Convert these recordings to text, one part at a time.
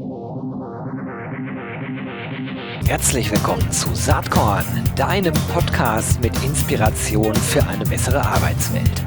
Herzlich willkommen zu Saatkorn, deinem Podcast mit Inspiration für eine bessere Arbeitswelt.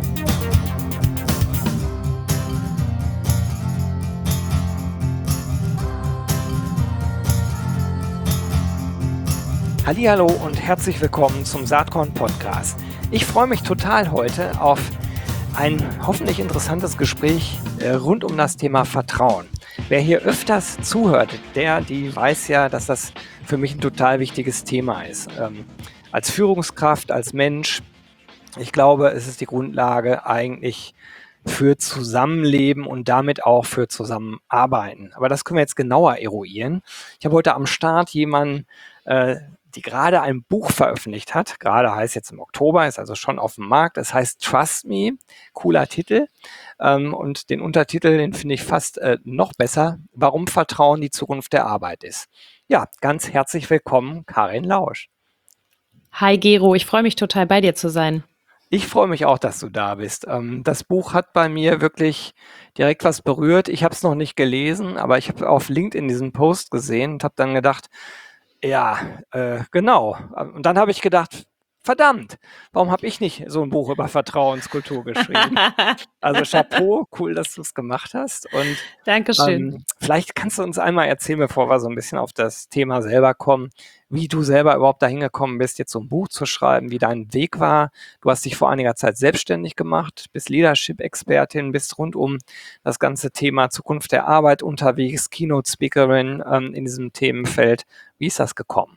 Hallihallo und herzlich willkommen zum Saatkorn Podcast. Ich freue mich total heute auf ein hoffentlich interessantes Gespräch rund um das Thema Vertrauen. Wer hier öfters zuhört, die weiß ja, dass das für mich ein total wichtiges Thema ist. Als Führungskraft, als Mensch, ich glaube, es ist die Grundlage eigentlich für Zusammenleben und damit auch für Zusammenarbeiten. Aber das können wir jetzt genauer eruieren. Ich habe heute am Start jemanden, die gerade ein Buch veröffentlicht hat. Gerade heißt jetzt im Oktober, ist also schon auf dem Markt. Es heißt Trust Me, cooler Titel. Und den Untertitel, den finde ich fast noch besser. Warum Vertrauen die Zukunft der Arbeit ist. Ja, ganz herzlich willkommen, Karin Lausch. Hi Gero, ich freue mich total bei dir zu sein. Ich freue mich auch, dass du da bist. Das Buch hat bei mir wirklich direkt was berührt. Ich habe es noch nicht gelesen, aber ich habe auf LinkedIn diesen Post gesehen und habe dann gedacht, ja, genau. Und dann habe ich gedacht, verdammt, warum habe ich nicht so ein Buch über Vertrauenskultur geschrieben? Also Chapeau, cool, dass du es gemacht hast. Und Dankeschön. vielleicht kannst du uns einmal erzählen, bevor wir so ein bisschen auf das Thema selber kommen, wie du selber überhaupt dahin gekommen bist, jetzt so ein Buch zu schreiben, wie dein Weg war. Du hast dich vor einiger Zeit selbstständig gemacht, bist Leadership-Expertin, bist rund um das ganze Thema Zukunft der Arbeit unterwegs, Keynote-Speakerin in diesem Themenfeld. Wie ist das gekommen?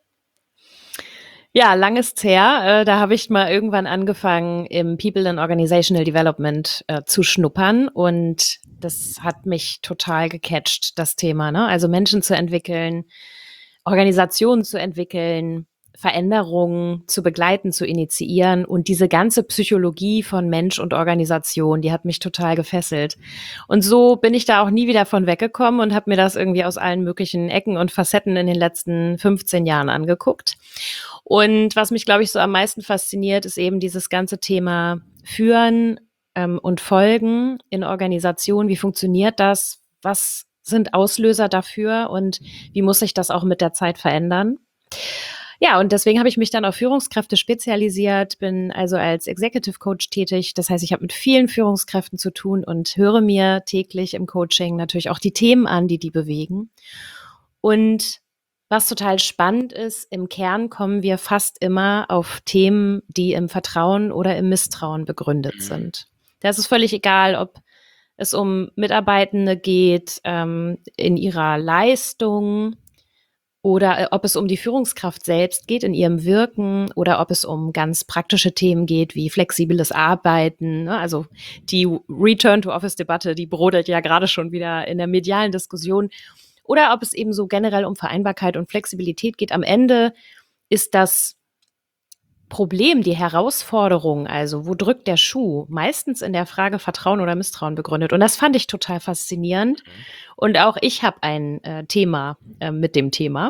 Ja, lang ist's her. Da habe ich mal irgendwann angefangen, im People and Organizational Development zu schnuppern. Und das hat mich total gecatcht, das Thema, ne? Also Menschen zu entwickeln, Organisationen zu entwickeln, Veränderungen zu begleiten, zu initiieren. Und diese ganze Psychologie von Mensch und Organisation, die hat mich total gefesselt. Und so bin ich da auch nie wieder von weggekommen und habe mir das irgendwie aus allen möglichen Ecken und Facetten in den letzten 15 Jahren angeguckt. Und was mich, glaube ich, so am meisten fasziniert, ist eben dieses ganze Thema Führen und Folgen in Organisationen. Wie funktioniert das? Was sind Auslöser dafür und wie muss sich das auch mit der Zeit verändern? Ja, und deswegen habe ich mich dann auf Führungskräfte spezialisiert, bin also als Executive Coach tätig. Das heißt, ich habe mit vielen Führungskräften zu tun und höre mir täglich im Coaching natürlich auch die Themen an, die bewegen. Und was total spannend ist, im Kern kommen wir fast immer auf Themen, die im Vertrauen oder im Misstrauen begründet sind. Da ist es völlig egal, ob es um Mitarbeitende geht, in ihrer Leistung oder ob es um die Führungskraft selbst geht, in ihrem Wirken oder ob es um ganz praktische Themen geht, wie flexibles Arbeiten. Ne? Also die Return-to-Office-Debatte, die brodelt ja gerade schon wieder in der medialen Diskussion. Oder ob es eben so generell um Vereinbarkeit und Flexibilität geht. Am Ende ist das Problem, die Herausforderung, also wo drückt der Schuh, meistens in der Frage Vertrauen oder Misstrauen begründet. Und das fand ich total faszinierend. Und auch ich habe ein Thema mit dem Thema.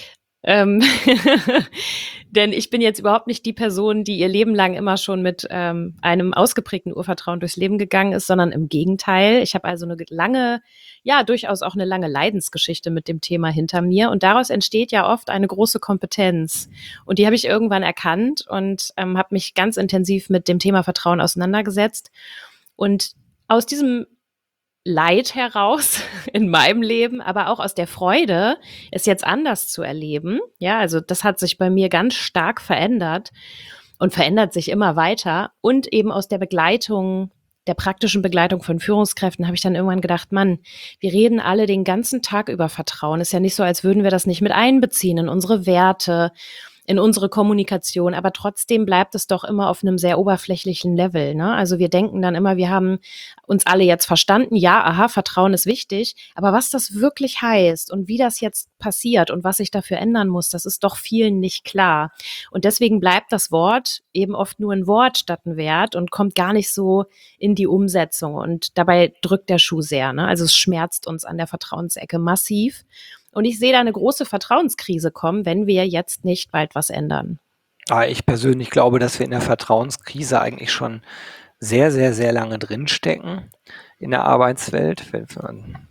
Denn ich bin jetzt überhaupt nicht die Person, die ihr Leben lang immer schon mit einem ausgeprägten Urvertrauen durchs Leben gegangen ist, sondern im Gegenteil. Ich habe also eine lange, ja, durchaus auch eine lange Leidensgeschichte mit dem Thema hinter mir. Und daraus entsteht ja oft eine große Kompetenz. Und die habe ich irgendwann erkannt und habe mich ganz intensiv mit dem Thema Vertrauen auseinandergesetzt. Und aus diesem Leid heraus in meinem Leben, aber auch aus der Freude, es jetzt anders zu erleben. Ja, also das hat sich bei mir ganz stark verändert und verändert sich immer weiter. Und eben aus der Begleitung, der praktischen Begleitung von Führungskräften habe ich dann irgendwann gedacht, Mann, wir reden alle den ganzen Tag über Vertrauen. Ist ja nicht so, als würden wir das nicht mit einbeziehen in unsere Werte, in unsere Kommunikation, aber trotzdem bleibt es doch immer auf einem sehr oberflächlichen Level, ne? Also wir denken dann immer, wir haben uns alle jetzt verstanden, ja, aha, Vertrauen ist wichtig, aber was das wirklich heißt und wie das jetzt passiert und was sich dafür ändern muss, das ist doch vielen nicht klar. Und deswegen bleibt das Wort eben oft nur ein Wort statt ein Wert und kommt gar nicht so in die Umsetzung. Und dabei drückt der Schuh sehr, ne? Also es schmerzt uns an der Vertrauensecke massiv. Und ich sehe da eine große Vertrauenskrise kommen, wenn wir jetzt nicht bald was ändern. Ich persönlich glaube, dass wir in der Vertrauenskrise eigentlich schon sehr, sehr, sehr lange drinstecken in der Arbeitswelt. Wenn man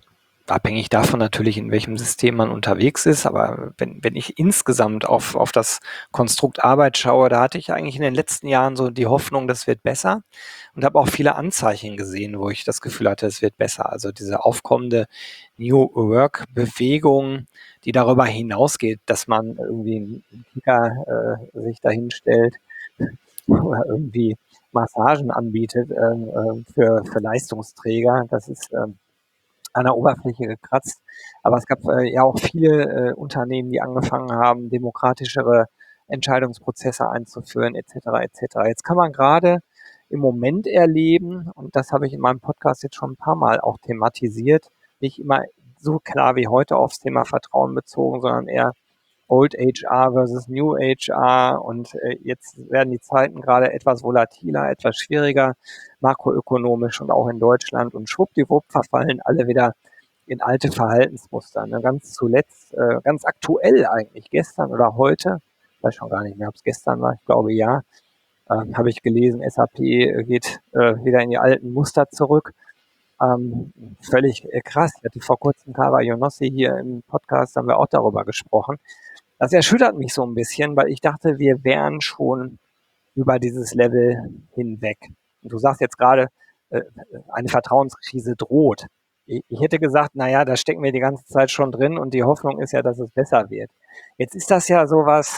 abhängig davon natürlich, in welchem System man unterwegs ist. Aber wenn ich insgesamt auf das Konstrukt Arbeit schaue, da hatte ich eigentlich in den letzten Jahren so die Hoffnung, das wird besser und habe auch viele Anzeichen gesehen, wo ich das Gefühl hatte, es wird besser. Also diese aufkommende New Work-Bewegung, die darüber hinausgeht, dass man irgendwie einen Kicker sich dahinstellt oder irgendwie Massagen anbietet für Leistungsträger. Das ist an der Oberfläche gekratzt. Aber es gab ja auch viele Unternehmen, die angefangen haben, demokratischere Entscheidungsprozesse einzuführen, etc. etc. Jetzt kann man gerade im Moment erleben, und das habe ich in meinem Podcast jetzt schon ein paar Mal auch thematisiert, nicht immer so klar wie heute aufs Thema Vertrauen bezogen, sondern eher Old HR versus New HR, und jetzt werden die Zeiten gerade etwas volatiler, etwas schwieriger, makroökonomisch und auch in Deutschland, und schwuppdiwupp verfallen alle wieder in alte Verhaltensmuster. Ne? Ganz zuletzt, ganz aktuell eigentlich, gestern oder heute, weiß schon gar nicht mehr, ob es gestern war, ich glaube ja, habe ich gelesen, SAP geht wieder in die alten Muster zurück. Völlig krass. Ich hatte vor kurzem Kawa Yonossi hier im Podcast, haben wir auch darüber gesprochen. Das erschüttert mich so ein bisschen, weil ich dachte, wir wären schon über dieses Level hinweg. Und du sagst jetzt gerade, eine Vertrauenskrise droht. Ich hätte gesagt, naja, da stecken wir die ganze Zeit schon drin und die Hoffnung ist ja, dass es besser wird. Jetzt ist das ja sowas,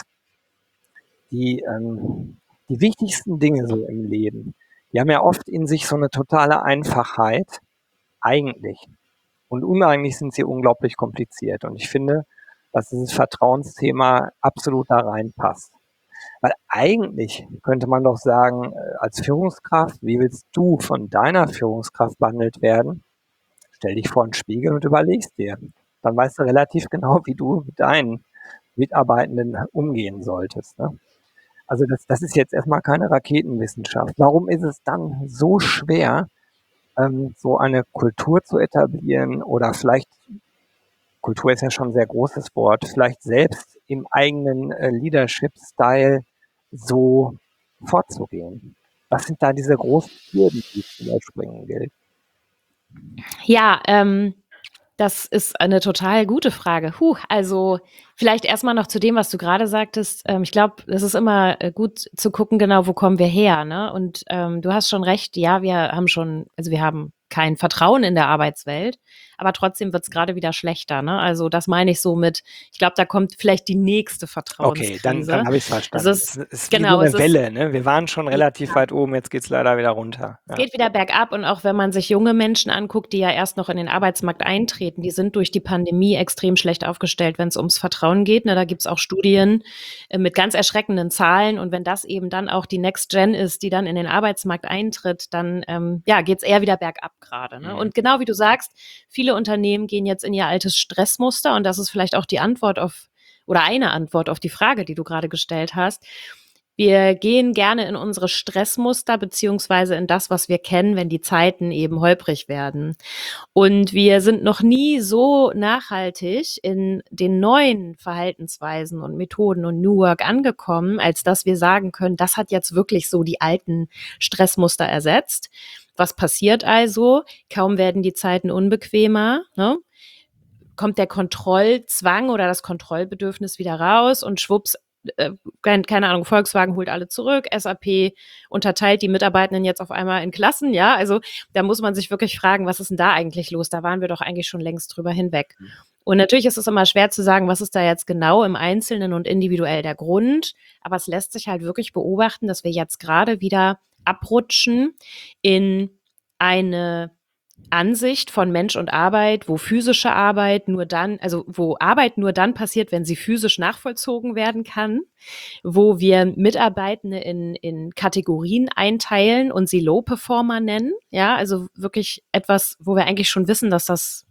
die wichtigsten Dinge so im Leben, die haben ja oft in sich so eine totale Einfachheit, eigentlich. Und uneinig sind sie unglaublich kompliziert. Und ich finde, dass dieses Vertrauensthema absolut da reinpasst. Weil eigentlich könnte man doch sagen, als Führungskraft, wie willst du von deiner Führungskraft behandelt werden? Stell dich vor einen Spiegel und überlegst dir. Dann weißt du relativ genau, wie du mit deinen Mitarbeitenden umgehen solltest. Ne? Also das ist jetzt erstmal keine Raketenwissenschaft. Warum ist es dann so schwer, so eine Kultur zu etablieren, oder vielleicht, Kultur ist ja schon ein sehr großes Wort, vielleicht selbst im eigenen Leadership-Style so vorzugehen? Was sind da diese großen Hürden, die es zu überspringen gilt? Ja, das ist eine total gute Frage. Also vielleicht erstmal noch zu dem, was du gerade sagtest. Ich glaube, es ist immer gut zu gucken, genau, wo kommen wir her, ne? Und du hast schon recht, ja, wir haben kein Vertrauen in der Arbeitswelt, aber trotzdem wird es gerade wieder schlechter, ne? Also das meine ich so mit, ich glaube, da kommt vielleicht die nächste Okay, dann Vertrauenskrise. habe ich es Es verstanden. Es ist, ist wie so genau, eine es ist, Welle, ne? Wir waren schon relativ weit oben, jetzt geht es leider wieder runter. es Ja. geht wieder bergab, und auch wenn man sich junge Menschen anguckt, die ja erst noch in den Arbeitsmarkt eintreten, die sind durch die Pandemie extrem schlecht aufgestellt, wenn es ums Vertrauen geht. Ne, da gibt's auch Studien mit ganz erschreckenden Zahlen. Und wenn das eben dann auch die Next Gen ist, die dann in den Arbeitsmarkt eintritt, dann ja, geht's eher wieder bergab gerade. Ne? Und genau wie du sagst, viele Unternehmen gehen jetzt in ihr altes Stressmuster, und das ist vielleicht auch die Antwort auf oder eine Antwort auf die Frage, die du gerade gestellt hast. Wir gehen gerne in unsere Stressmuster beziehungsweise in das, was wir kennen, wenn die Zeiten eben holprig werden. Und wir sind noch nie so nachhaltig in den neuen Verhaltensweisen und Methoden und New Work angekommen, als dass wir sagen können, das hat jetzt wirklich so die alten Stressmuster ersetzt. Was passiert also? Kaum werden die Zeiten unbequemer, ne? Kommt der Kontrollzwang oder das Kontrollbedürfnis wieder raus, und schwupps, keine Ahnung, Volkswagen holt alle zurück, SAP unterteilt die Mitarbeitenden jetzt auf einmal in Klassen, ja, also da muss man sich wirklich fragen, was ist denn da eigentlich los? Da waren wir doch eigentlich schon längst drüber hinweg. Und natürlich ist es immer schwer zu sagen, was ist da jetzt genau im Einzelnen und individuell der Grund, aber es lässt sich halt wirklich beobachten, dass wir jetzt gerade wieder abrutschen in eine Ansicht von Mensch und Arbeit, wo physische Arbeit nur dann, also wo Arbeit nur dann passiert, wenn sie physisch nachvollzogen werden kann, wo wir Mitarbeitende in Kategorien einteilen und sie Low-Performer nennen. Ja, also wirklich etwas, wo wir eigentlich schon wissen, dass das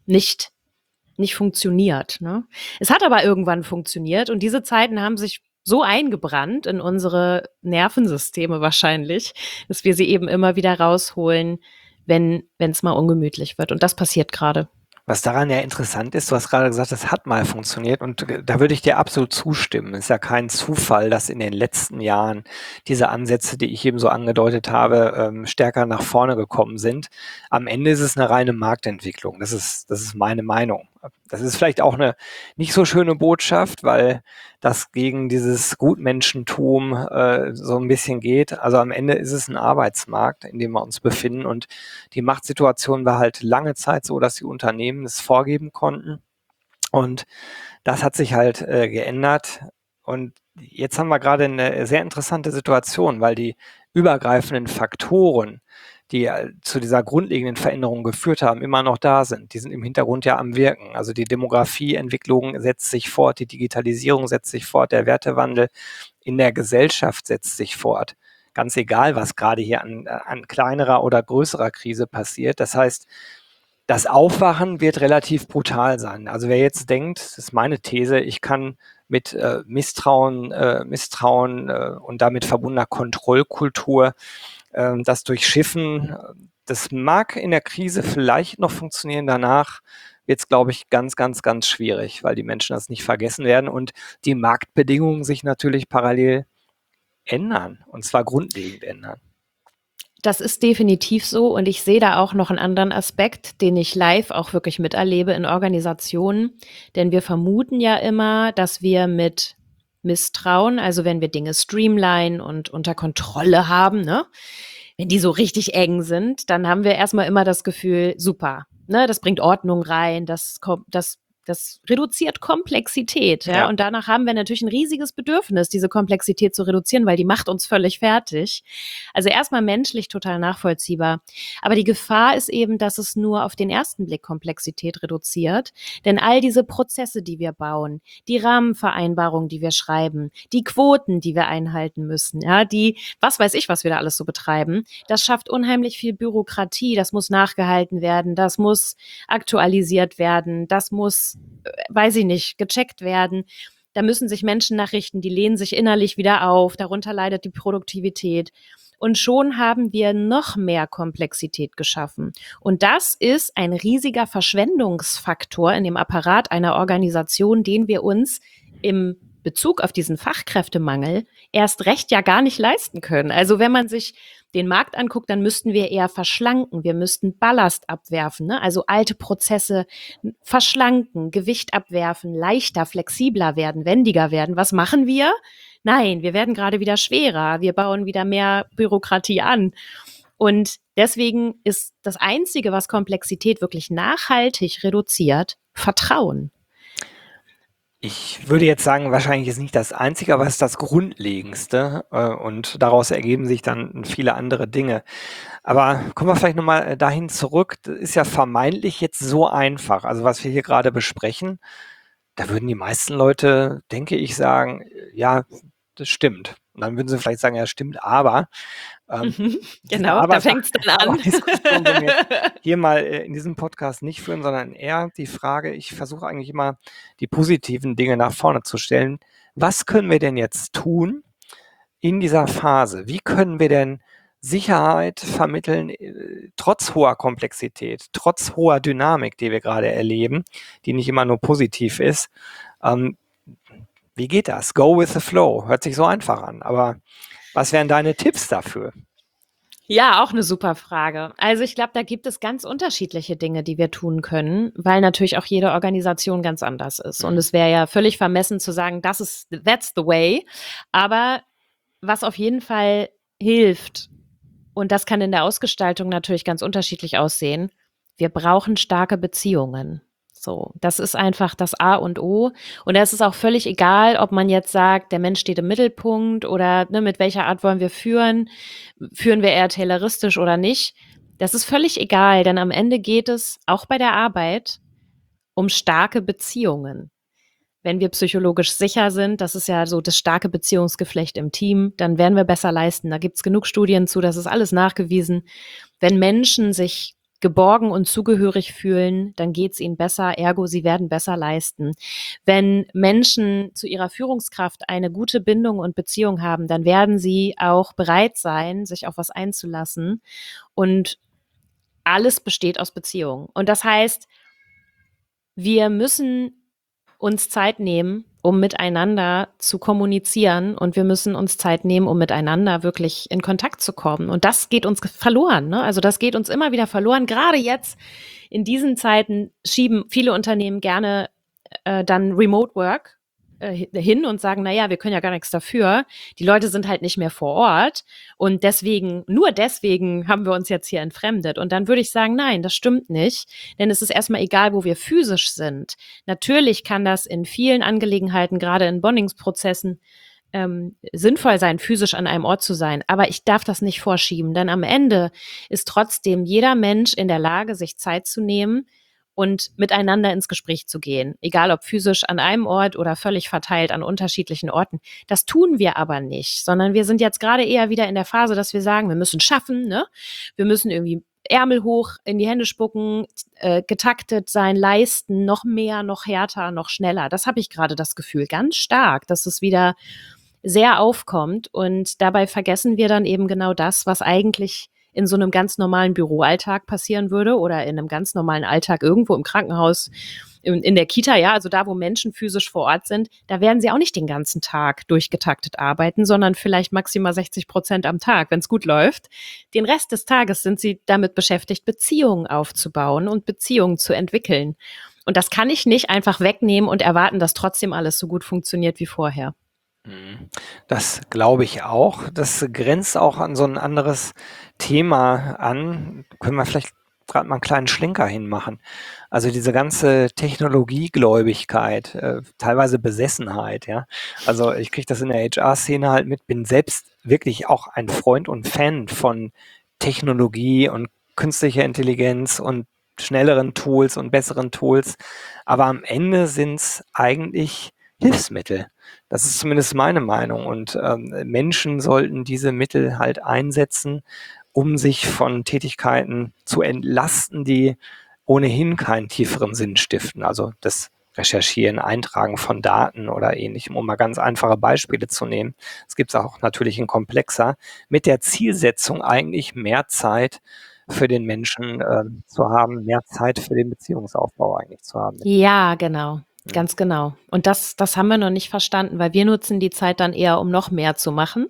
nicht funktioniert. Ne? Es hat aber irgendwann funktioniert, und diese Zeiten haben sich so eingebrannt in unsere Nervensysteme wahrscheinlich, dass wir sie eben immer wieder rausholen, wenn es mal ungemütlich wird. Und das passiert gerade. Was daran ja interessant ist, du hast gerade gesagt, das hat mal funktioniert und da würde ich dir absolut zustimmen. Es ist ja kein Zufall, dass in den letzten Jahren diese Ansätze, die ich eben so angedeutet habe, stärker nach vorne gekommen sind. Am Ende ist es eine reine Marktentwicklung. Das ist meine Meinung. Das ist vielleicht auch eine nicht so schöne Botschaft, weil das gegen dieses Gutmenschentum so ein bisschen geht. Also am Ende ist es ein Arbeitsmarkt, in dem wir uns befinden und die Machtsituation war halt lange Zeit so, dass die Unternehmen es vorgeben konnten. Und das hat sich halt geändert. Und jetzt haben wir gerade eine sehr interessante Situation, weil die übergreifenden Faktoren, die zu dieser grundlegenden Veränderung geführt haben, immer noch da sind. Die sind im Hintergrund ja am Wirken. Also die Demografieentwicklung setzt sich fort, die Digitalisierung setzt sich fort, der Wertewandel in der Gesellschaft setzt sich fort. Ganz egal, was gerade hier an kleinerer oder größerer Krise passiert. Das heißt, das Aufwachen wird relativ brutal sein. Also wer jetzt denkt, das ist meine These, ich kann mit Misstrauen und damit verbundener Kontrollkultur das durchschiffen. Das mag in der Krise vielleicht noch funktionieren, danach wird es, glaube ich, ganz, ganz, ganz schwierig, weil die Menschen das nicht vergessen werden und die Marktbedingungen sich natürlich parallel ändern, und zwar grundlegend ändern. Das ist definitiv so und ich sehe da auch noch einen anderen Aspekt, den ich live auch wirklich miterlebe in Organisationen, denn wir vermuten ja immer, dass wir mit Misstrauen, also wenn wir Dinge streamline und unter Kontrolle haben, ne, wenn die so richtig eng sind, dann haben wir erstmal immer das Gefühl, super, ne, das bringt Ordnung rein, das reduziert Komplexität, ja. Ja. Und danach haben wir natürlich ein riesiges Bedürfnis, diese Komplexität zu reduzieren, weil die macht uns völlig fertig. Also erstmal menschlich total nachvollziehbar. Aber die Gefahr ist eben, dass es nur auf den ersten Blick Komplexität reduziert. Denn all diese Prozesse, die wir bauen, die Rahmenvereinbarungen, die wir schreiben, die Quoten, die wir einhalten müssen, ja, die, was weiß ich, was wir da alles so betreiben, das schafft unheimlich viel Bürokratie. Das muss nachgehalten werden, das muss aktualisiert werden, das muss, weiß ich nicht, gecheckt werden. Da müssen sich Menschen nachrichten, die lehnen sich innerlich wieder auf, darunter leidet die Produktivität. Und schon haben wir noch mehr Komplexität geschaffen. Und das ist ein riesiger Verschwendungsfaktor in dem Apparat einer Organisation, den wir uns im Bezug auf diesen Fachkräftemangel erst recht ja gar nicht leisten können. Also wenn man sich den Markt anguckt, dann müssten wir eher verschlanken. Wir müssten Ballast abwerfen, ne? Also alte Prozesse verschlanken, Gewicht abwerfen, leichter, flexibler werden, wendiger werden. Was machen wir? Nein, wir werden gerade wieder schwerer. Wir bauen wieder mehr Bürokratie an. Und deswegen ist das Einzige, was Komplexität wirklich nachhaltig reduziert, Vertrauen. Ich würde jetzt sagen, wahrscheinlich ist nicht das Einzige, aber es ist das Grundlegendste und daraus ergeben sich dann viele andere Dinge. Aber kommen wir vielleicht nochmal dahin zurück. Das ist ja vermeintlich jetzt so einfach. Also was wir hier gerade besprechen, da würden die meisten Leute, denke ich, sagen, ja, das stimmt. Und dann würden sie vielleicht sagen, ja, stimmt, aber Genau, da fängt es dann an. Diskussion wollen wir hier mal in diesem Podcast nicht führen, sondern eher die Frage, ich versuche eigentlich immer die positiven Dinge nach vorne zu stellen. Was können wir denn jetzt tun in dieser Phase? Wie können wir denn Sicherheit vermitteln, trotz hoher Komplexität, trotz hoher Dynamik, die wir gerade erleben, die nicht immer nur positiv ist? Wie geht das? Go with the flow. Hört sich so einfach an. Aber was wären deine Tipps dafür? Ja, auch eine super Frage. Also ich glaube, da gibt es ganz unterschiedliche Dinge, die wir tun können, weil natürlich auch jede Organisation ganz anders ist. Und es wäre ja völlig vermessen zu sagen, that's the way. Aber was auf jeden Fall hilft, und das kann in der Ausgestaltung natürlich ganz unterschiedlich aussehen, wir brauchen starke Beziehungen. So, das ist einfach das A und O. Und es ist auch völlig egal, ob man jetzt sagt, der Mensch steht im Mittelpunkt oder ne, mit welcher Art wollen wir führen. Führen wir eher tayloristisch oder nicht? Das ist völlig egal, denn am Ende geht es auch bei der Arbeit um starke Beziehungen. Wenn wir psychologisch sicher sind, das ist ja so das starke Beziehungsgeflecht im Team, dann werden wir besser leisten. Da gibt es genug Studien zu, das ist alles nachgewiesen. Wenn Menschen sich geborgen und zugehörig fühlen, dann geht es ihnen besser, ergo sie werden besser leisten. Wenn Menschen zu ihrer Führungskraft eine gute Bindung und Beziehung haben, dann werden sie auch bereit sein, sich auf was einzulassen. Und alles besteht aus Beziehungen. Und das heißt, wir müssen uns Zeit nehmen, um miteinander zu kommunizieren, und wir müssen uns Zeit nehmen, um miteinander wirklich in Kontakt zu kommen. Und das geht uns verloren, ne? Also das geht uns immer wieder verloren. Gerade jetzt in diesen Zeiten schieben viele Unternehmen gerne dann Remote Work hin und sagen, naja, wir können ja gar nichts dafür. Die Leute sind halt nicht mehr vor Ort und deswegen, nur deswegen haben wir uns jetzt hier entfremdet. Und dann würde ich sagen, nein, das stimmt nicht, denn es ist erstmal egal, wo wir physisch sind. Natürlich kann das in vielen Angelegenheiten, gerade in Bondungsprozessen, sinnvoll sein, physisch an einem Ort zu sein. Aber ich darf das nicht vorschieben, denn am Ende ist trotzdem jeder Mensch in der Lage, sich Zeit zu nehmen und miteinander ins Gespräch zu gehen. Egal ob physisch an einem Ort oder völlig verteilt an unterschiedlichen Orten. Das tun wir aber nicht, sondern wir sind jetzt gerade eher wieder in der Phase, dass wir sagen, wir müssen schaffen, ne? Wir müssen irgendwie Ärmel hoch, in die Hände spucken, getaktet sein, leisten, noch mehr, noch härter, noch schneller. Das habe ich gerade das Gefühl, ganz stark, dass es wieder sehr aufkommt. Und dabei vergessen wir dann eben genau das, was eigentlich in so einem ganz normalen Büroalltag passieren würde oder in einem ganz normalen Alltag irgendwo im Krankenhaus, in der Kita, ja, also da, wo Menschen physisch vor Ort sind, da werden sie auch nicht den ganzen Tag durchgetaktet arbeiten, sondern vielleicht maximal 60% am Tag, wenn es gut läuft. Den Rest des Tages sind sie damit beschäftigt, Beziehungen aufzubauen und Beziehungen zu entwickeln. Und das kann ich nicht einfach wegnehmen und erwarten, dass trotzdem alles so gut funktioniert wie vorher. Das glaube ich auch. Das grenzt auch an so ein anderes Thema an. Können wir vielleicht gerade mal einen kleinen Schlenker hinmachen. Also diese ganze Technologiegläubigkeit, teilweise Besessenheit, ja. Also ich kriege das in der HR-Szene halt mit, bin selbst wirklich auch ein Freund und Fan von Technologie und künstlicher Intelligenz und schnelleren Tools und besseren Tools. Aber am Ende sind es eigentlich Hilfsmittel. Das ist zumindest meine Meinung. Und Menschen sollten diese Mittel halt einsetzen, um sich von Tätigkeiten zu entlasten, die ohnehin keinen tieferen Sinn stiften. Also das Recherchieren, Eintragen von Daten oder ähnlichem, um mal ganz einfache Beispiele zu nehmen. Es gibt es auch natürlich in komplexer, mit der Zielsetzung eigentlich mehr Zeit für den Menschen zu haben, mehr Zeit für den Beziehungsaufbau eigentlich zu haben. Ja, genau. Ganz genau. Und das haben wir noch nicht verstanden, weil wir nutzen die Zeit dann eher, um noch mehr zu machen.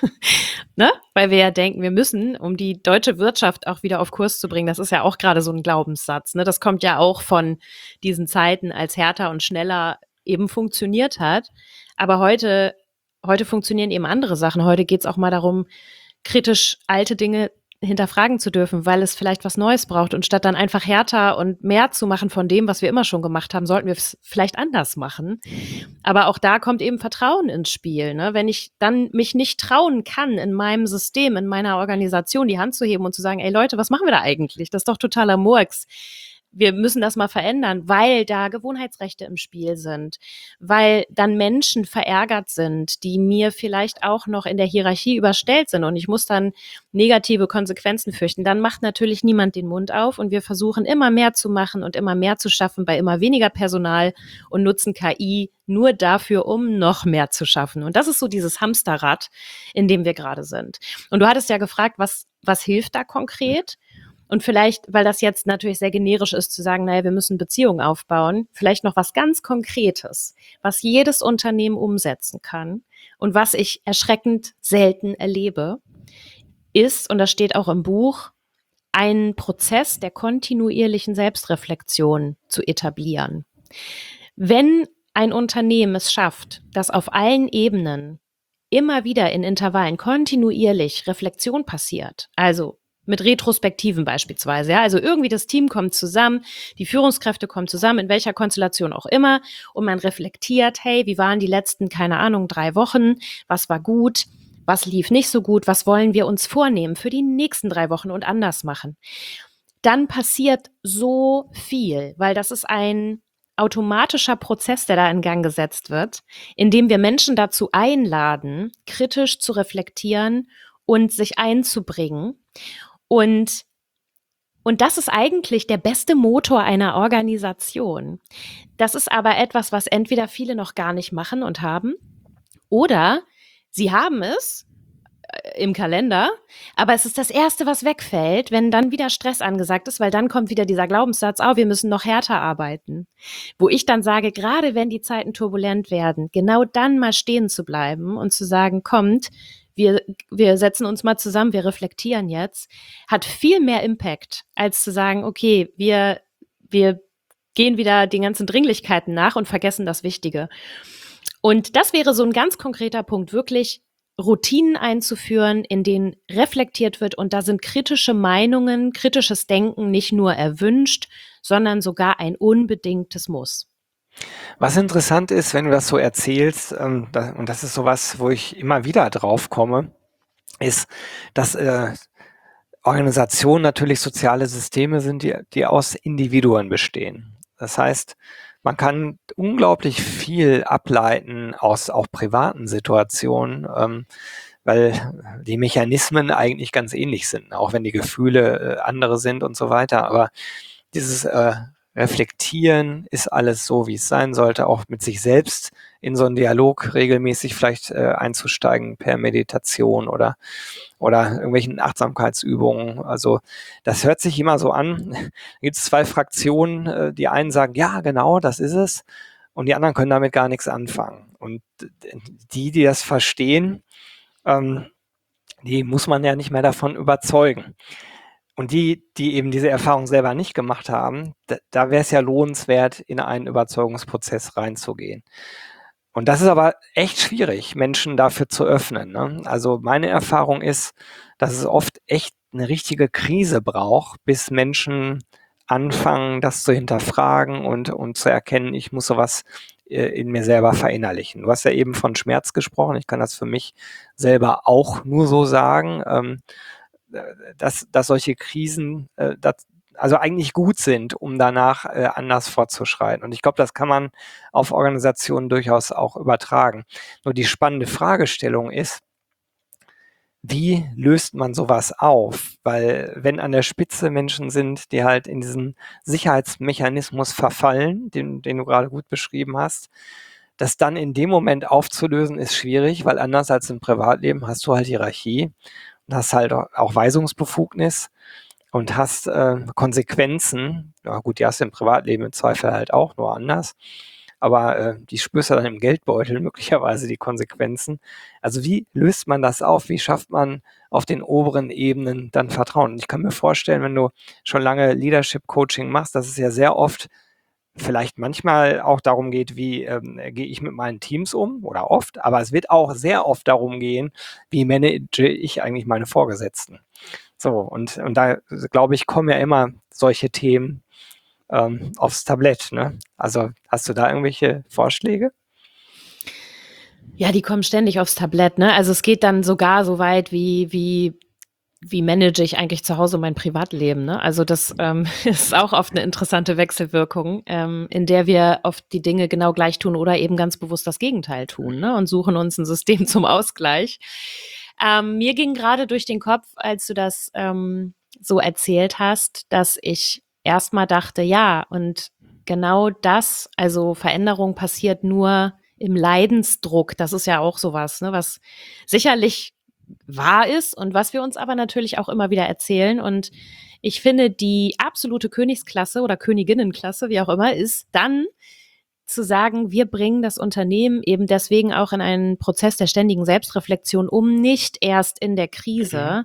Ne? Weil wir ja denken, wir müssen, um die deutsche Wirtschaft auch wieder auf Kurs zu bringen, das ist ja auch gerade so ein Glaubenssatz. Ne? Das kommt ja auch von diesen Zeiten, als härter und schneller eben funktioniert hat. Aber heute funktionieren eben andere Sachen. Heute geht es auch mal darum, kritisch alte Dinge hinterfragen zu dürfen, weil es vielleicht was Neues braucht. Und statt dann einfach härter und mehr zu machen von dem, was wir immer schon gemacht haben, sollten wir es vielleicht anders machen. Aber auch da kommt eben Vertrauen ins Spiel. Ne? Wenn ich dann mich nicht trauen kann, in meinem System, in meiner Organisation die Hand zu heben und zu sagen, ey Leute, was machen wir da eigentlich? Das ist doch totaler Murks. Wir müssen das mal verändern, weil da Gewohnheitsrechte im Spiel sind, weil dann Menschen verärgert sind, die mir vielleicht auch noch in der Hierarchie überstellt sind und ich muss dann negative Konsequenzen fürchten. Dann macht natürlich niemand den Mund auf und wir versuchen immer mehr zu machen und immer mehr zu schaffen bei immer weniger Personal und nutzen KI nur dafür, um noch mehr zu schaffen. Und das ist so dieses Hamsterrad, in dem wir gerade sind. Und du hattest ja gefragt, was hilft da konkret? Und vielleicht, weil das jetzt natürlich sehr generisch ist, zu sagen, naja, wir müssen Beziehungen aufbauen, vielleicht noch was ganz Konkretes, was jedes Unternehmen umsetzen kann und was ich erschreckend selten erlebe, ist, und das steht auch im Buch, einen Prozess der kontinuierlichen Selbstreflexion zu etablieren. Wenn ein Unternehmen es schafft, dass auf allen Ebenen immer wieder in Intervallen kontinuierlich Reflexion passiert, also mit Retrospektiven beispielsweise, ja, also irgendwie das Team kommt zusammen, die Führungskräfte kommen zusammen, in welcher Konstellation auch immer, und man reflektiert, hey, wie waren die letzten, keine Ahnung, 3 Wochen, was war gut, was lief nicht so gut, was wollen wir uns vornehmen für die nächsten 3 Wochen und anders machen. Dann passiert so viel, weil das ist ein automatischer Prozess, der da in Gang gesetzt wird, in dem wir Menschen dazu einladen, kritisch zu reflektieren und sich einzubringen. Und das ist eigentlich der beste Motor einer Organisation. Das ist aber etwas, was entweder viele noch gar nicht machen und haben, oder sie haben es, im Kalender, aber es ist das Erste, was wegfällt, wenn dann wieder Stress angesagt ist, weil dann kommt wieder dieser Glaubenssatz, oh, wir müssen noch härter arbeiten. Wo ich dann sage, gerade wenn die Zeiten turbulent werden, genau dann mal stehen zu bleiben und zu sagen, kommt, wir setzen uns mal zusammen, wir reflektieren jetzt, hat viel mehr Impact, als zu sagen, okay, wir gehen wieder den ganzen Dringlichkeiten nach und vergessen das Wichtige. Und das wäre so ein ganz konkreter Punkt, wirklich Routinen einzuführen, in denen reflektiert wird und da sind kritische Meinungen, kritisches Denken nicht nur erwünscht, sondern sogar ein unbedingtes Muss. Was interessant ist, wenn du das so erzählst, und das ist sowas, wo ich immer wieder drauf komme, ist, dass Organisationen natürlich soziale Systeme sind, die aus Individuen bestehen. Das heißt, man kann unglaublich viel ableiten aus auch privaten Situationen, weil die Mechanismen eigentlich ganz ähnlich sind, auch wenn die Gefühle andere sind und so weiter. Aber dieses Reflektieren ist alles so, wie es sein sollte, auch mit sich selbst in so einen Dialog regelmäßig vielleicht einzusteigen per Meditation oder irgendwelchen Achtsamkeitsübungen. Also das hört sich immer so an. Da gibt es zwei Fraktionen, die einen sagen, ja, genau, das ist es. Und die anderen können damit gar nichts anfangen. Und die das verstehen, die muss man ja nicht mehr davon überzeugen. Und die eben diese Erfahrung selber nicht gemacht haben, da wäre es ja lohnenswert, in einen Überzeugungsprozess reinzugehen. Und das ist aber echt schwierig, Menschen dafür zu öffnen, ne? Also meine Erfahrung ist, dass es oft echt eine richtige Krise braucht, bis Menschen anfangen, das zu hinterfragen und zu erkennen, ich muss sowas in mir selber verinnerlichen. Du hast ja eben von Schmerz gesprochen. Ich kann das für mich selber auch nur so sagen, dass solche Krisen also eigentlich gut sind, um danach anders fortzuschreiten. Und ich glaube, das kann man auf Organisationen durchaus auch übertragen. Nur die spannende Fragestellung ist, wie löst man sowas auf? Weil wenn an der Spitze Menschen sind, die halt in diesen Sicherheitsmechanismus verfallen, den du gerade gut beschrieben hast, das dann in dem Moment aufzulösen, ist schwierig, weil anders als im Privatleben hast du halt Hierarchie und hast halt auch Weisungsbefugnis und hast Konsequenzen. Ja gut, die hast du im Privatleben im Zweifel halt auch, nur anders. Aber die spürst du dann im Geldbeutel möglicherweise die Konsequenzen. Also wie löst man das auf? Wie schafft man auf den oberen Ebenen dann Vertrauen? Und ich kann mir vorstellen, wenn du schon lange Leadership Coaching machst, dass es ja sehr oft vielleicht manchmal auch darum geht, wie gehe ich mit meinen Teams um oder oft, aber es wird auch sehr oft darum gehen, wie manage ich eigentlich meine Vorgesetzten. So, und da, glaube ich, kommen ja immer solche Themen aufs Tablett, ne? Also hast du da irgendwelche Vorschläge? Ja, die kommen ständig aufs Tablett, ne? Also es geht dann sogar so weit wie manage ich eigentlich zu Hause mein Privatleben, ne? Also das ist auch oft eine interessante Wechselwirkung, in der wir oft die Dinge genau gleich tun oder eben ganz bewusst das Gegenteil tun, ne? Und suchen uns ein System zum Ausgleich. Mir ging gerade durch den Kopf, als du das so erzählt hast, dass ich erstmal dachte, ja, und genau das, also Veränderung passiert nur im Leidensdruck. Das ist ja auch sowas, ne, was sicherlich wahr ist und was wir uns aber natürlich auch immer wieder erzählen. Und ich finde, die absolute Königsklasse oder Königinnenklasse, wie auch immer, ist dann zu sagen, wir bringen das Unternehmen eben deswegen auch in einen Prozess der ständigen Selbstreflexion, um nicht erst in der Krise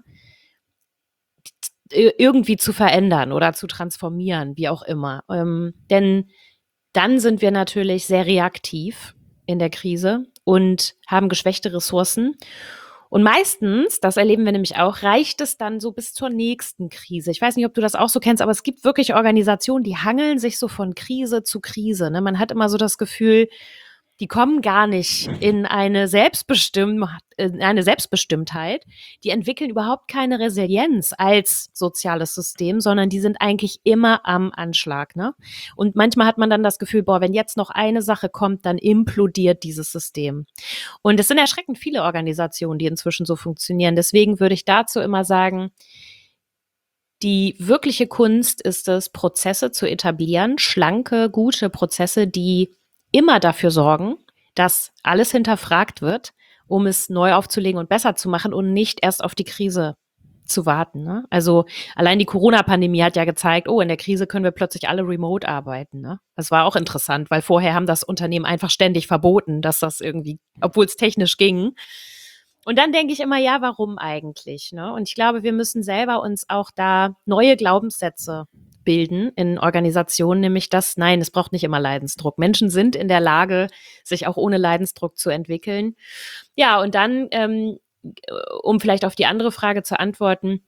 irgendwie zu verändern oder zu transformieren, wie auch immer. Denn dann sind wir natürlich sehr reaktiv in der Krise und haben geschwächte Ressourcen. Und meistens, das erleben wir nämlich auch, reicht es dann so bis zur nächsten Krise. Ich weiß nicht, ob du das auch so kennst, aber es gibt wirklich Organisationen, die hangeln sich so von Krise zu Krise. Ne? Man hat immer so das Gefühl, die kommen gar nicht in eine Selbstbestimmtheit. Die entwickeln überhaupt keine Resilienz als soziales System, sondern die sind eigentlich immer am Anschlag. Ne? Und manchmal hat man dann das Gefühl, boah, wenn jetzt noch eine Sache kommt, dann implodiert dieses System. Und es sind erschreckend viele Organisationen, die inzwischen so funktionieren. Deswegen würde ich dazu immer sagen, die wirkliche Kunst ist es, Prozesse zu etablieren, schlanke, gute Prozesse, die immer dafür sorgen, dass alles hinterfragt wird um es neu aufzulegen und besser zu machen und nicht erst auf die Krise zu warten. Ne? Also allein die Corona-Pandemie hat ja gezeigt, oh, in der Krise können wir plötzlich alle remote arbeiten. Ne? Das war auch interessant, weil vorher haben das Unternehmen einfach ständig verboten, dass das irgendwie, obwohl es technisch ging. Und dann denke ich immer, ja, warum eigentlich? Ne? Und ich glaube, wir müssen selber uns auch da neue Glaubenssätze bilden in Organisationen, nämlich das, nein, es braucht nicht immer Leidensdruck. Menschen sind in der Lage, sich auch ohne Leidensdruck zu entwickeln. Ja, und dann um vielleicht auf die andere Frage zu antworten,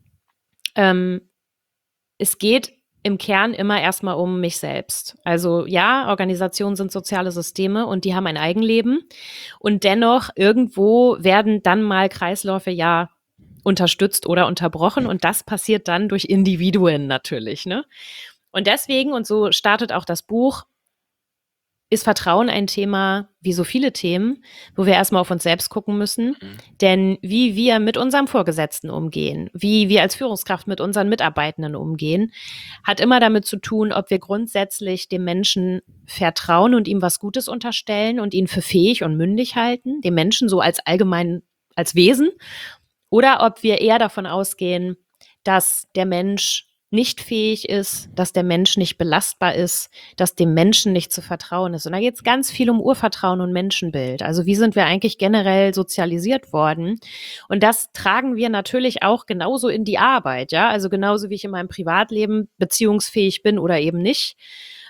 es geht im Kern immer erstmal um mich selbst. Also ja, Organisationen sind soziale Systeme und die haben ein Eigenleben. Und dennoch irgendwo werden dann mal Kreisläufe ja unterstützt oder unterbrochen. Und das passiert dann durch Individuen natürlich. Ne? Und deswegen, und so startet auch das Buch, ist Vertrauen ein Thema, wie so viele Themen, wo wir erstmal auf uns selbst gucken müssen. Denn wie wir mit unserem Vorgesetzten umgehen, wie wir als Führungskraft mit unseren Mitarbeitenden umgehen, hat immer damit zu tun, ob wir grundsätzlich dem Menschen vertrauen und ihm was Gutes unterstellen und ihn für fähig und mündig halten, dem Menschen so als allgemein, als Wesen, oder ob wir eher davon ausgehen, dass der Mensch nicht fähig ist, dass der Mensch nicht belastbar ist, dass dem Menschen nicht zu vertrauen ist. Und da geht es ganz viel um Urvertrauen und Menschenbild. Also wie sind wir eigentlich generell sozialisiert worden? Und das tragen wir natürlich auch genauso in die Arbeit, ja. Also genauso wie ich in meinem Privatleben beziehungsfähig bin oder eben nicht.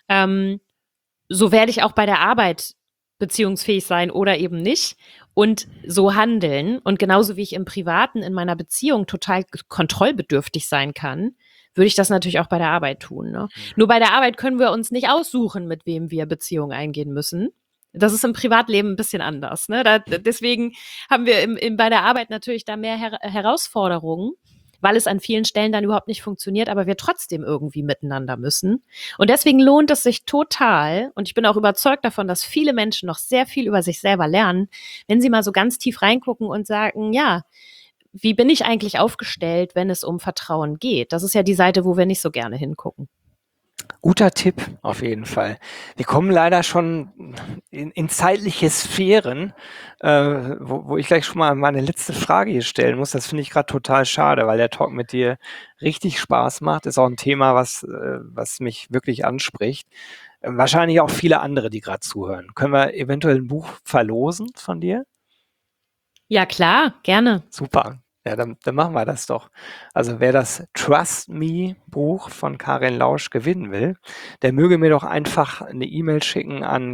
So werde ich auch bei der Arbeit beziehungsfähig sein oder eben nicht und so handeln. Und genauso wie ich im Privaten in meiner Beziehung total kontrollbedürftig sein kann, würde ich das natürlich auch bei der Arbeit tun. Ne? Nur bei der Arbeit können wir uns nicht aussuchen, mit wem wir Beziehungen eingehen müssen. Das ist im Privatleben ein bisschen anders. Ne? Deswegen haben wir bei der Arbeit natürlich da mehr Herausforderungen, weil es an vielen Stellen dann überhaupt nicht funktioniert, aber wir trotzdem irgendwie miteinander müssen. Und deswegen lohnt es sich total, und ich bin auch überzeugt davon, dass viele Menschen noch sehr viel über sich selber lernen, wenn sie mal so ganz tief reingucken und sagen, ja, wie bin ich eigentlich aufgestellt, wenn es um Vertrauen geht? Das ist ja die Seite, wo wir nicht so gerne hingucken. Guter Tipp, auf jeden Fall. Wir kommen leider schon in zeitliche Sphären, wo ich gleich schon mal meine letzte Frage hier stellen muss. Das finde ich gerade total schade, weil der Talk mit dir richtig Spaß macht. Ist auch ein Thema, was mich wirklich anspricht. Wahrscheinlich auch viele andere, die gerade zuhören. Können wir eventuell ein Buch verlosen von dir? Ja, klar, gerne. Super. Ja, dann machen wir das doch. Also wer das Trust Me Buch von Karin Lausch gewinnen will, der möge mir doch einfach eine E-Mail schicken an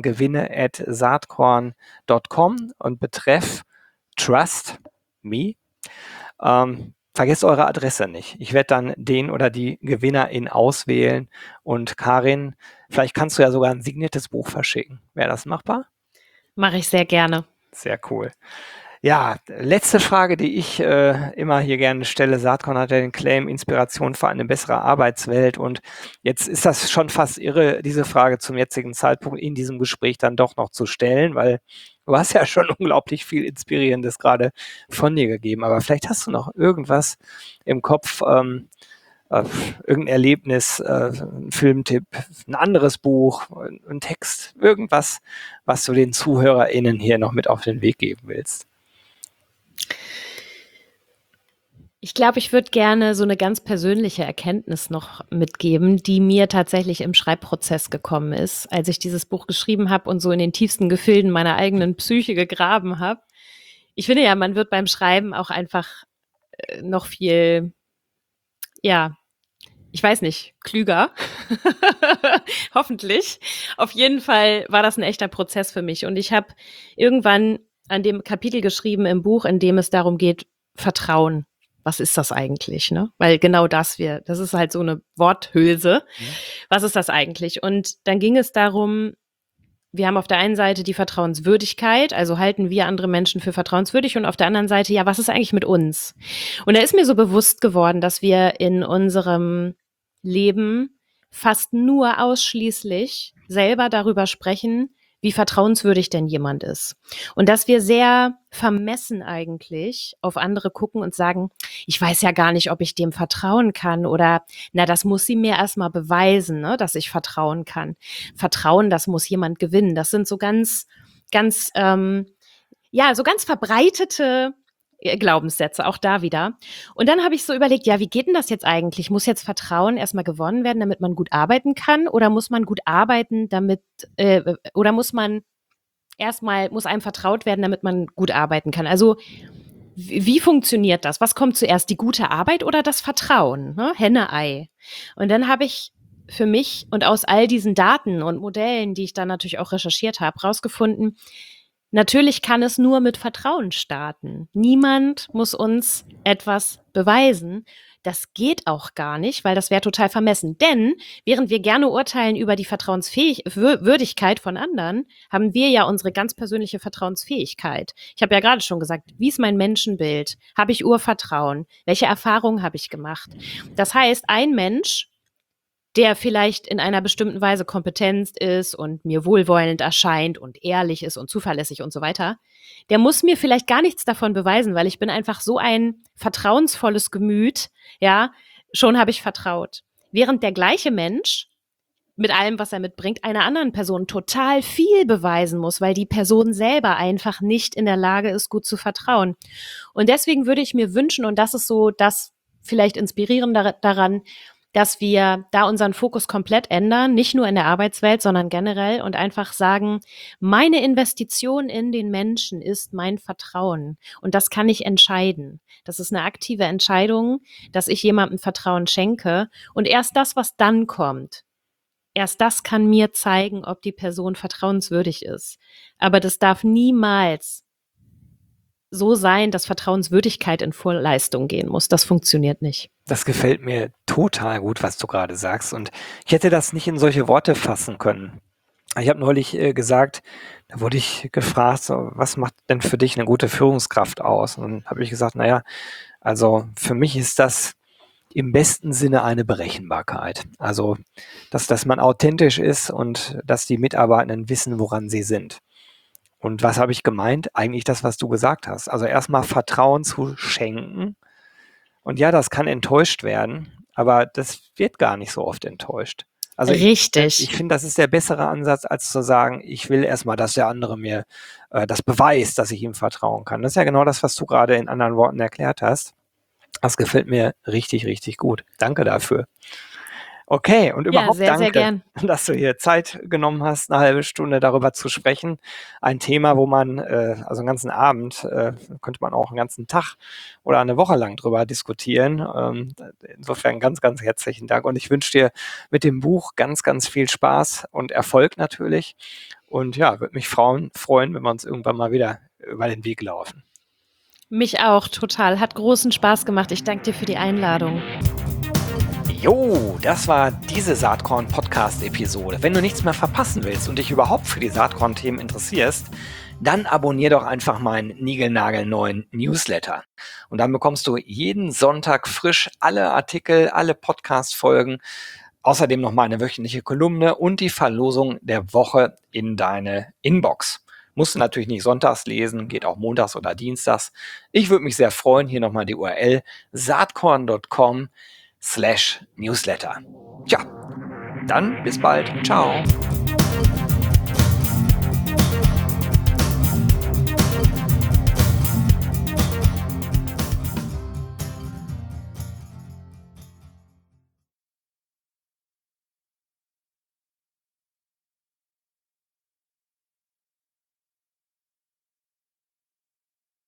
gewinne@saatkorn.com und betreff Trust Me. Vergesst eure Adresse nicht. Ich werde dann den oder die Gewinnerin auswählen und Karin, vielleicht kannst du ja sogar ein signiertes Buch verschicken. Wäre das machbar? Mache ich sehr gerne. Sehr cool. Ja, letzte Frage, die ich immer hier gerne stelle. Saatkorn hat ja den Claim Inspiration für eine bessere Arbeitswelt. Und jetzt ist das schon fast irre, diese Frage zum jetzigen Zeitpunkt in diesem Gespräch dann doch noch zu stellen, weil du hast ja schon unglaublich viel Inspirierendes gerade von dir gegeben. Aber vielleicht hast du noch irgendwas im Kopf, irgendein Erlebnis, ein Filmtipp, ein anderes Buch, ein Text, irgendwas, was du den ZuhörerInnen hier noch mit auf den Weg geben willst. Ich glaube, ich würde gerne so eine ganz persönliche Erkenntnis noch mitgeben, die mir tatsächlich im Schreibprozess gekommen ist, als ich dieses Buch geschrieben habe und so in den tiefsten Gefilden meiner eigenen Psyche gegraben habe. Ich finde ja, man wird beim Schreiben auch einfach noch viel, ja, ich weiß nicht, klüger. Hoffentlich. Auf jeden Fall war das ein echter Prozess für mich. Und ich habe irgendwann an dem Kapitel geschrieben im Buch, in dem es darum geht, Vertrauen. Was ist das eigentlich, ne? Weil genau das ist halt so eine Worthülse. Was ist das eigentlich? Und dann ging es darum, wir haben auf der einen Seite die Vertrauenswürdigkeit, also halten wir andere Menschen für vertrauenswürdig, und auf der anderen Seite, ja, was ist eigentlich mit uns? Und da ist mir so bewusst geworden, dass wir in unserem Leben fast nur ausschließlich selber darüber sprechen, wie vertrauenswürdig denn jemand ist. Und dass wir sehr vermessen eigentlich auf andere gucken und sagen, ich weiß ja gar nicht, ob ich dem vertrauen kann, oder na, das muss sie mir erstmal beweisen, ne, dass ich vertrauen kann. Vertrauen, das muss jemand gewinnen. Das sind so ganz ja, so ganz verbreitete Glaubenssätze, auch da wieder. Und dann habe ich so überlegt, ja, wie geht denn das jetzt eigentlich? Muss jetzt Vertrauen erstmal gewonnen werden, damit man gut arbeiten kann? Oder muss man gut arbeiten, oder muss einem vertraut werden, damit man gut arbeiten kann? Also, wie funktioniert das? Was kommt zuerst, die gute Arbeit oder das Vertrauen? Ne? Henne-Ei. Und dann habe ich für mich und aus all diesen Daten und Modellen, die ich dann natürlich auch recherchiert habe, rausgefunden, natürlich kann es nur mit Vertrauen starten. Niemand muss uns etwas beweisen. Das geht auch gar nicht, weil das wäre total vermessen. Denn während wir gerne urteilen über die Würdigkeit von anderen, haben wir ja unsere ganz persönliche Vertrauensfähigkeit. Ich habe ja gerade schon gesagt, wie ist mein Menschenbild? Habe ich Urvertrauen? Welche Erfahrungen habe ich gemacht? Das heißt, ein Mensch, der vielleicht in einer bestimmten Weise kompetent ist und mir wohlwollend erscheint und ehrlich ist und zuverlässig und so weiter, der muss mir vielleicht gar nichts davon beweisen, weil ich bin einfach so ein vertrauensvolles Gemüt, ja, schon habe ich vertraut. Während der gleiche Mensch mit allem, was er mitbringt, einer anderen Person total viel beweisen muss, weil die Person selber einfach nicht in der Lage ist, gut zu vertrauen. Und deswegen würde ich mir wünschen, und das ist so das vielleicht Inspirierende daran, dass wir da unseren Fokus komplett ändern, nicht nur in der Arbeitswelt, sondern generell und einfach sagen, meine Investition in den Menschen ist mein Vertrauen und das kann ich entscheiden. Das ist eine aktive Entscheidung, dass ich jemandem Vertrauen schenke und erst das, was dann kommt, erst das kann mir zeigen, ob die Person vertrauenswürdig ist. Aber das darf niemals so sein, dass Vertrauenswürdigkeit in Vorleistung gehen muss. Das funktioniert nicht. Das gefällt mir total gut, was du gerade sagst. Und ich hätte das nicht in solche Worte fassen können. Ich habe neulich gesagt, da wurde ich gefragt, so, was macht denn für dich eine gute Führungskraft aus? Und dann habe ich gesagt, naja, also für mich ist das im besten Sinne eine Berechenbarkeit. Also, dass man authentisch ist und dass die Mitarbeitenden wissen, woran sie sind. Und was habe ich gemeint? Eigentlich das, was du gesagt hast. Also erstmal Vertrauen zu schenken. Und ja, das kann enttäuscht werden, aber das wird gar nicht so oft enttäuscht. Also Richtig. Ich finde, das ist der bessere Ansatz, als zu sagen, ich will erstmal, dass der andere mir das beweist, dass ich ihm vertrauen kann. Das ist ja genau das, was du gerade in anderen Worten erklärt hast. Das gefällt mir richtig, richtig gut. Danke dafür. Okay, und überhaupt sehr, sehr danke, gern. dass du hier Zeit genommen hast, eine halbe Stunde darüber zu sprechen. Ein Thema, wo man, also einen ganzen Abend, könnte man auch einen ganzen Tag oder eine Woche lang drüber diskutieren. Insofern ganz, ganz herzlichen Dank. Und ich wünsche dir mit dem Buch ganz, ganz viel Spaß und Erfolg natürlich. Und ja, würde mich freuen, wenn wir uns irgendwann mal wieder über den Weg laufen. Mich auch, total. Hat großen Spaß gemacht. Ich danke dir für die Einladung. Jo, das war diese Saatkorn-Podcast-Episode. Wenn du nichts mehr verpassen willst und dich überhaupt für die Saatkorn-Themen interessierst, dann abonnier doch einfach meinen niegelnagelneuen Newsletter. Und dann bekommst du jeden Sonntag frisch alle Artikel, alle Podcast-Folgen, außerdem noch meine wöchentliche Kolumne und die Verlosung der Woche in deine Inbox. Musst du natürlich nicht sonntags lesen, geht auch montags oder dienstags. Ich würde mich sehr freuen, hier nochmal die URL saatkorn.com/Newsletter. Tja, dann bis bald. Ciao.